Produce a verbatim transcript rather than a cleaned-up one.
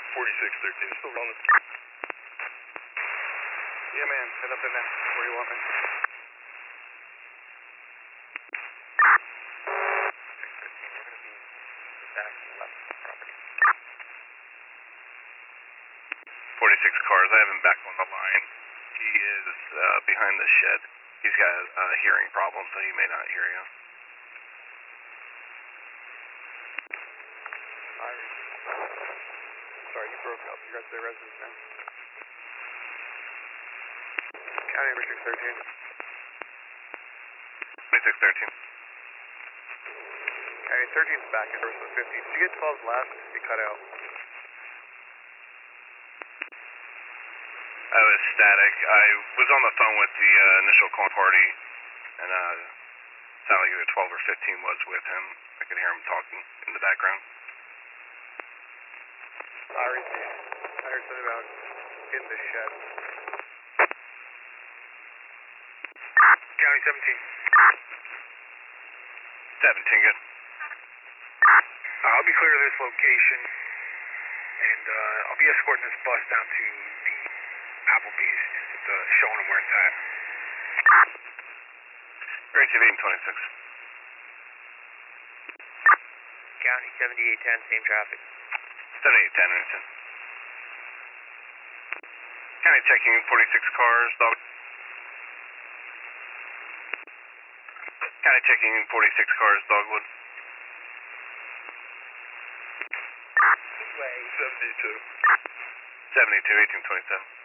forty-six thirteen, still on the... Yeah, man, head up in there. Where do you want me? forty-six cars, I have him back on the line. He is uh, behind the shed. He's got a uh, hearing problem, so he may not hear you. Irish. Sorry, you broke up. You got the residence now. County number six thirteen. twenty-six thirteen. County thirteen's back at first with fifty. Did you get twelve's last? It cut out. I was static. I was on the phone with the uh, initial call party, and uh, it sounded like either twelve or fifteen was with him. I could hear him talking in the background. Irish. I heard something about in the shed. County seventeen. seventeen, good. Uh, I'll be clear of this location, and uh, I'll be escorting this bus down to the Applebee's, just uh, showing them where it's at. Range of eight and twenty-six. County seventy-eight ten, same traffic. seventy-eight ten, Richardson. County checking forty-six cars, dog. County checking forty-six cars, Dogwood. This way. seventy-two. seventy-two, eighteen twenty-seven.